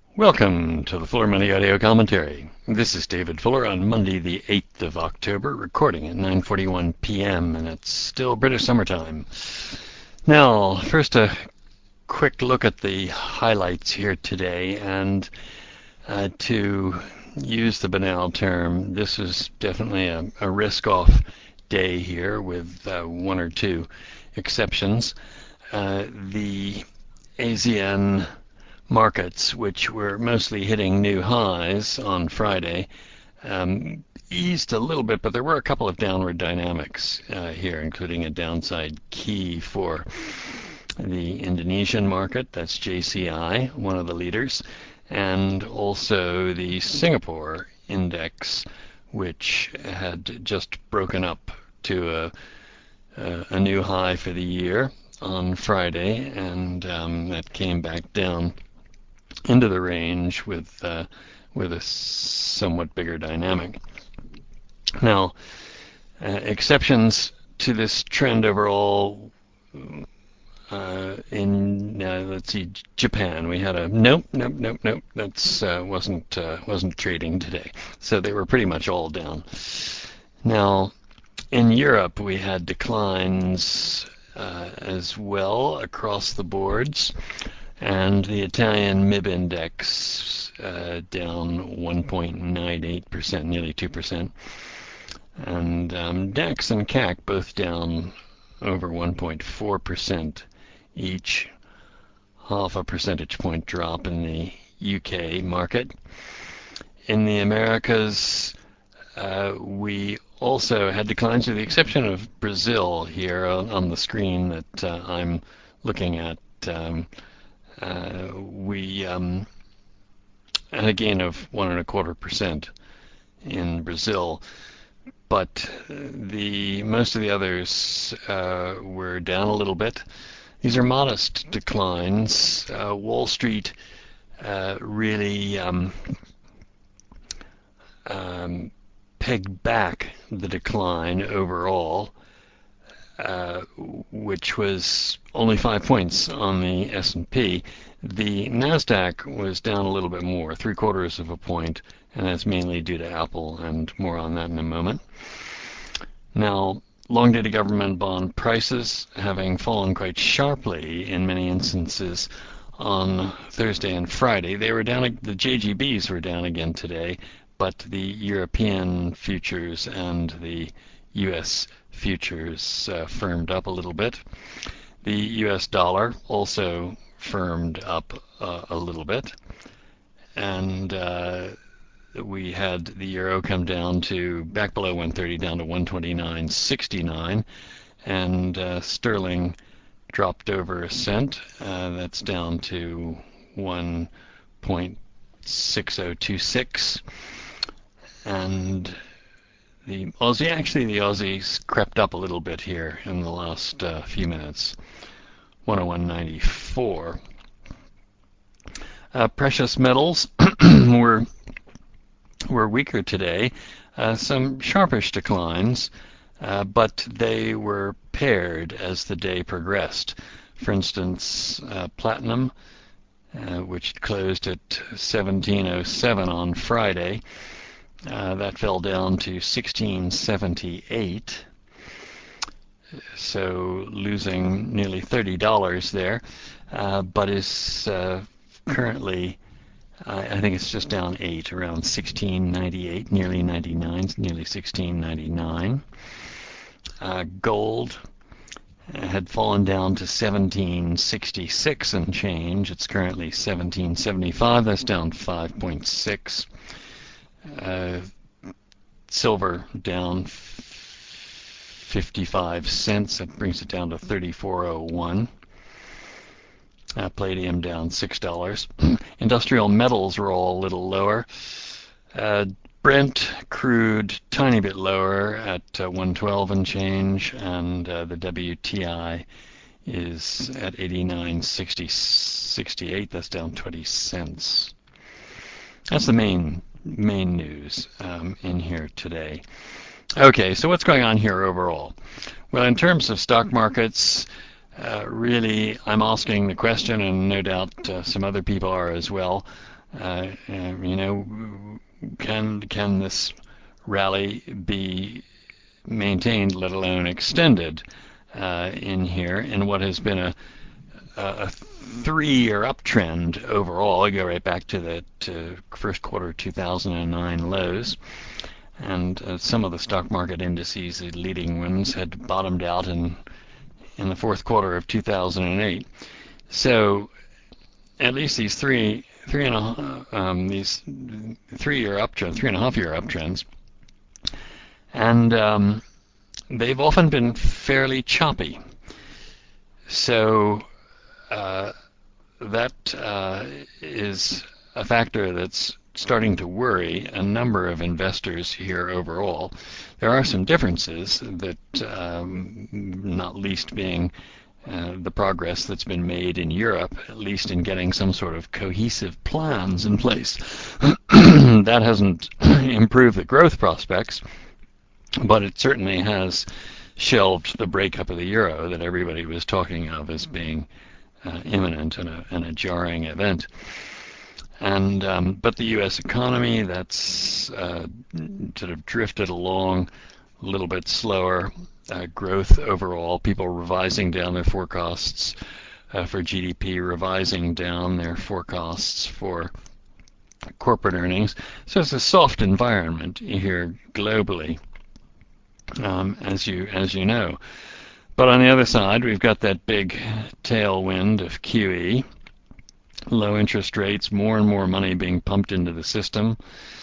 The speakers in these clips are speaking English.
Welcome to the Fuller Money Audio Commentary. This is David Fuller on Monday the 8th of October, recording at 9:41 p.m. and it's still British summertime. Now, first a quick look at the highlights here today, and to use the banal term, this is definitely a risk-off day here with one or two exceptions. The ASEAN markets, which were mostly hitting new highs on Friday, eased a little bit, but there were a couple of downward dynamics here, including a downside key for the Indonesian market. That's JCI, one of the leaders, and also the Singapore index, which had just broken up to a new high for the year on Friday, and that came back down into the range with a somewhat bigger dynamic. Now, exceptions to this trend overall. Let's see, Japan. We had a nope. That's wasn't trading today, so they were pretty much all down. Now, in Europe, we had declines as well across the boards. And the Italian MIB index down 1.98%, nearly 2%. And DAX and CAC both down over 1.4% each, half a percentage point drop in the UK market. In the Americas, we also had declines, with the exception of Brazil here on the screen that I'm looking at. We had a gain of 1.25% in Brazil, but most of the others were down a little bit. These are modest declines. Wall Street really pegged back the decline overall, which was only 5 points on the S&P. The Nasdaq was down a little bit more, 3/4 of a point, and that's mainly due to Apple, and more on that in a moment. Now, long-dated government bond prices having fallen quite sharply in many instances on Thursday and Friday. They were down. The JGBs were down again today, but the European futures and the U.S. futures firmed up a little bit. The US dollar also firmed up a little bit, and we had the euro come down to back below 130, down to 129.69, and sterling dropped over a cent. That's down to 1.6026, and the Aussie's crept up a little bit here in the last few minutes, 101.94. Precious metals were weaker today, some sharpish declines, but they were paired as the day progressed. For instance, platinum, which closed at 1707 on Friday, that fell down to 1678, so losing nearly $30 there, but is currently, I think it's just down 8, around 1698, nearly 99, nearly 1699. Gold had fallen down to 1766 and change. It's currently 1775. That's down 5.6. Silver down 55 cents. That brings it down to 34.01. Palladium down $6. Industrial metals were all a little lower. Brent crude tiny bit lower at 112 and change, and the WTI is at 89.68. That's down 20 cents. That's the main news in here today. Okay, so what's going on here overall? Well, in terms of stock markets, really I'm asking the question, and no doubt some other people are as well, You know, can this rally be maintained, let alone extended, in here in what has been a 3-year uptrend overall? I go right back to the first quarter 2009 lows, and some of the stock market indices, the leading ones, had bottomed out in the fourth quarter of 2008. So at least these these 3-year uptrend, 3.5-year uptrends, and they've often been fairly choppy. So that is a factor that's starting to worry a number of investors here overall. There are some differences that, not least being the progress that's been made in Europe, at least in getting some sort of cohesive plans in place. That hasn't improved the growth prospects, but it certainly has shelved the breakup of the euro that everybody was talking of as being imminent and a jarring event. And but the U.S. economy, that's sort of drifted along a little bit slower. Growth overall, people revising down their forecasts for GDP, revising down their forecasts for corporate earnings. So it's a soft environment here globally, as you know. But on the other side, we've got that big tailwind of QE, low interest rates, more and more money being pumped into the system.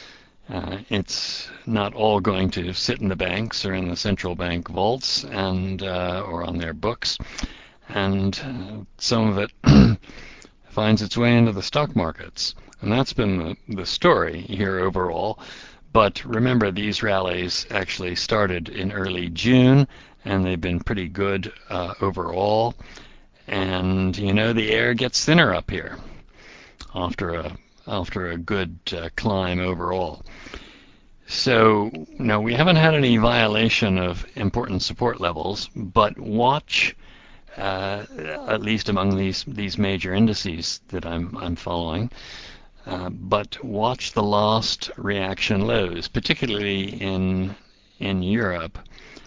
It's not all going to sit in the banks or in the central bank vaults and or on their books, and some of it finds its way into the stock markets, and that's been the story here overall. But remember, these rallies actually started in early June, and they've been pretty good overall. And you know, the air gets thinner up here after a good climb overall. So no, we haven't had any violation of important support levels, but watch, at least among these major indices that I'm following. But watch the last reaction lows, particularly in Europe.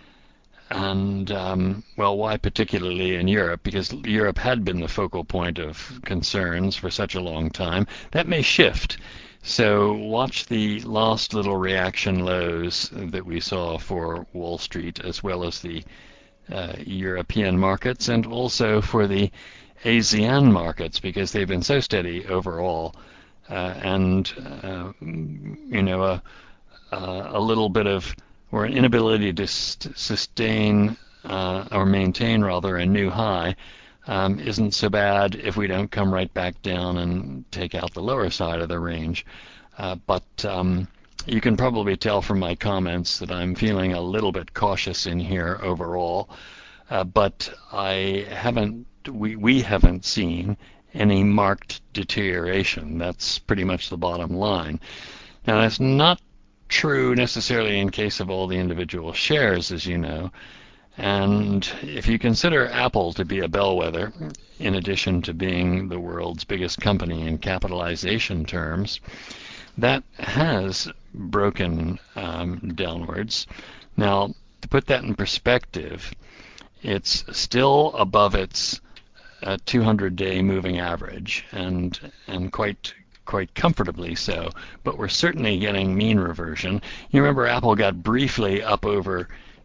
And well, why particularly in Europe? Because Europe had been the focal point of concerns for such a long time. That may shift. So watch the last little reaction lows that we saw for Wall Street, as well as the European markets, and also for the ASEAN markets, because they've been so steady overall. And you know, a little bit of, or an inability to sustain or maintain rather a new high isn't so bad if we don't come right back down and take out the lower side of the range. But you can probably tell from my comments that I'm feeling a little bit cautious in here overall. But we haven't seen any marked deterioration. That's pretty much the bottom line. Now, that's not true necessarily in case of all the individual shares, as you know. And if you consider Apple to be a bellwether, in addition to being the world's biggest company in capitalization terms, that has broken downwards. Now, to put that in perspective, it's still above its 200-day moving average, and quite comfortably so, but we're certainly getting mean reversion. You remember Apple got briefly up over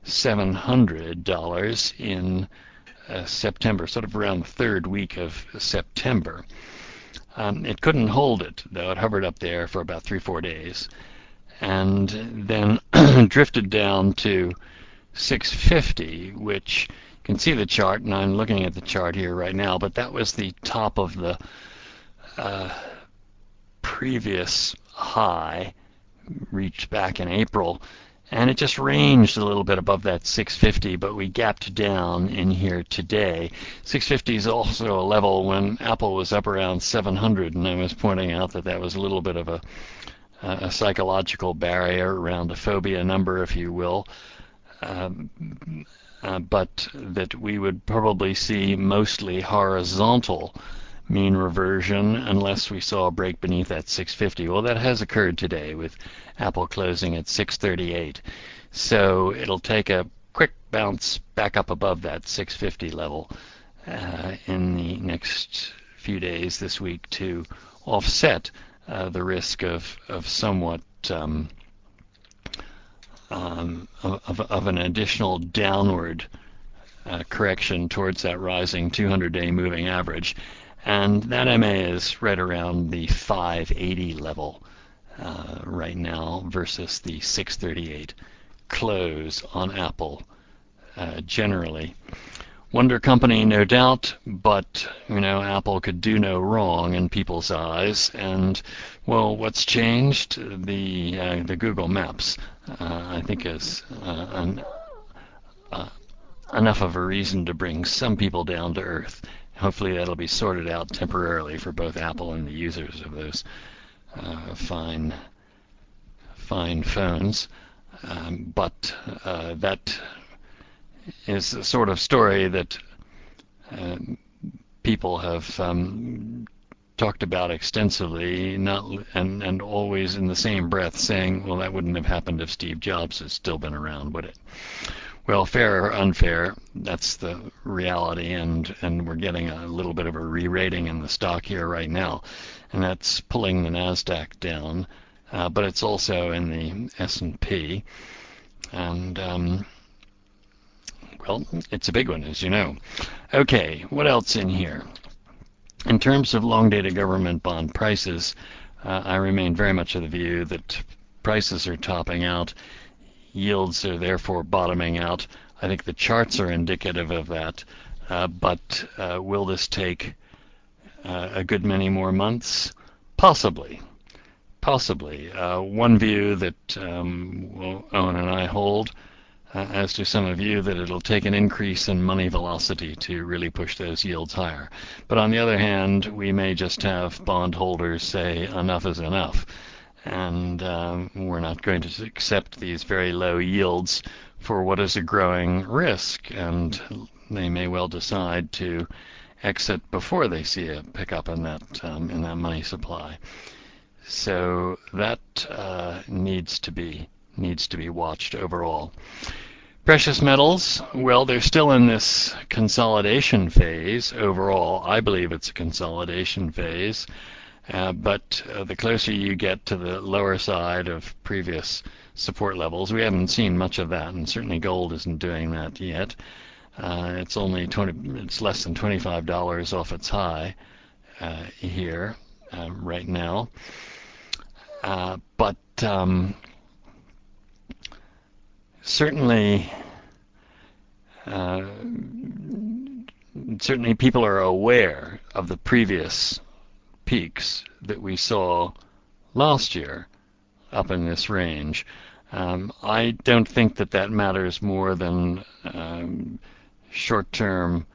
$700 in September, sort of around the third week of September. It couldn't hold it, though. It hovered up there for about 3-4 days, and then drifted down to 650, which you can see the chart, and I'm looking at the chart here right now, but that was the top of the previous high reached back in April, and it just ranged a little bit above that 650, but we gapped down in here today. 650 is also a level when Apple was up around 700, and I was pointing out that that was a little bit of a psychological barrier around a phobia number, if you will, but that we would probably see mostly horizontal mean reversion unless we saw a break beneath that 650. Well, that has occurred today with Apple closing at 638. So it'll take a quick bounce back up above that 650 level in the next few days this week to offset the risk of somewhat of an additional downward correction towards that rising 200-day moving average. And that MA is right around the 580 level right now versus the 638 close on Apple generally. Wonder company, no doubt, but Apple could do no wrong in people's eyes. And well, what's changed? The Google Maps, I think, is enough of a reason to bring some people down to earth. Hopefully, that'll be sorted out temporarily for both Apple and the users of those fine phones. But that is the sort of story that people have talked about extensively, and always in the same breath saying, well, that wouldn't have happened if Steve Jobs had still been around, would it? Well, fair or unfair, that's the reality, and we're getting a little bit of a re-rating in the stock here right now, and that's pulling the NASDAQ down, but it's also in the S&P, and well, it's a big one, as you know. Okay, what else in here? In terms of long-dated government bond prices, I remain very much of the view that prices are topping out. Yields are therefore bottoming out. I think the charts are indicative of that. But will this take a good many more months? Possibly. One view that Owen and I hold, as do some of you, that it'll take an increase in money velocity to really push those yields higher. But on the other hand, we may just have bondholders say enough is enough, and we're not going to accept these very low yields for what is a growing risk, and they may well decide to exit before they see a pickup in that money supply. So that needs to be watched overall. Precious metals, well, they're still in this consolidation phase overall. I believe it's a consolidation phase, but the closer you get to the lower side of previous support levels, we haven't seen much of that, and certainly gold isn't doing that yet. It's less than $25 off its high here right now, but certainly people are aware of the previous peaks that we saw last year up in this range. I don't think that matters more than short-term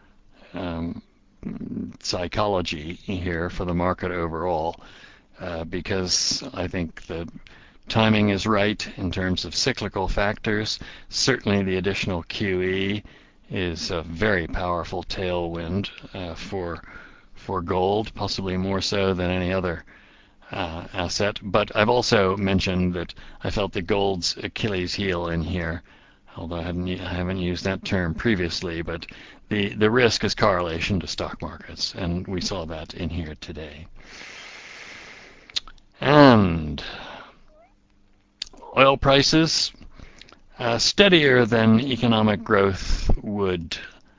psychology here for the market overall, because I think the timing is right in terms of cyclical factors. Certainly the additional QE is a very powerful tailwind for gold, possibly more so than any other asset. But I've also mentioned that I felt that gold's Achilles heel in here, although I haven't used that term previously, but the risk is correlation to stock markets, and we saw that in here today. And oil prices, steadier than economic growth would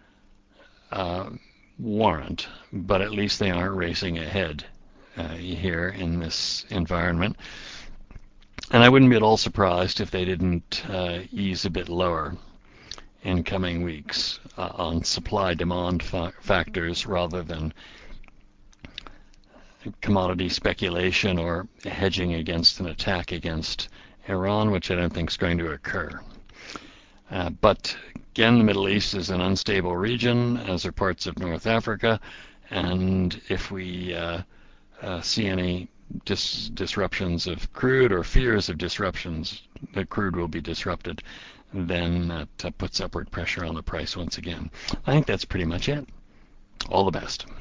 warrant, but at least they aren't racing ahead here in this environment. And I wouldn't be at all surprised if they didn't ease a bit lower in coming weeks on supply-demand factors rather than commodity speculation or hedging against an attack against Iran, which I don't think is going to occur. But again, the Middle East is an unstable region, as are parts of North Africa, and if we see any disruptions of crude or fears of disruptions, that crude will be disrupted, then that puts upward pressure on the price once again. I think that's pretty much it. All the best.